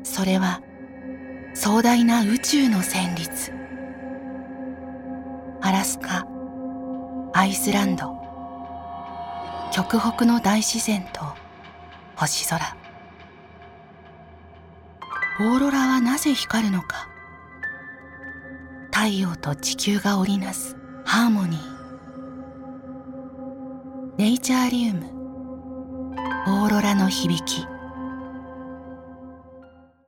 それは壮大な宇宙の旋律。アラスカ、アイスランド、極北の大自然と星空。オーロラはなぜ光るのか。太陽と地球が織りなすハーモニー。ネイチャーリウム、オーロラの響き。